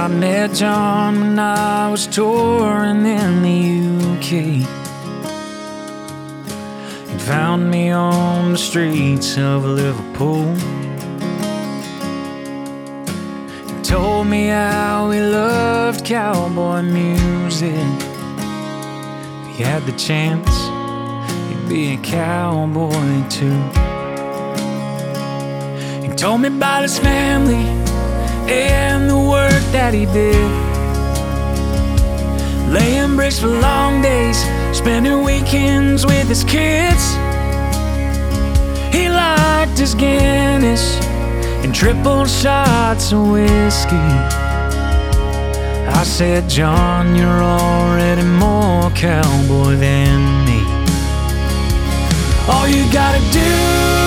met John when I was touring in the UK. He found me on the streets of Liverpool. He told me how he loved cowboy music. If he had the chance, he'd be a cowboy too. He told me about his family and the work that he did, laying bricks for long days, spending weekends with his kids. He liked his Guinness and triple shots of whiskey. I said, John, you're already more cowboy than me. All you gotta do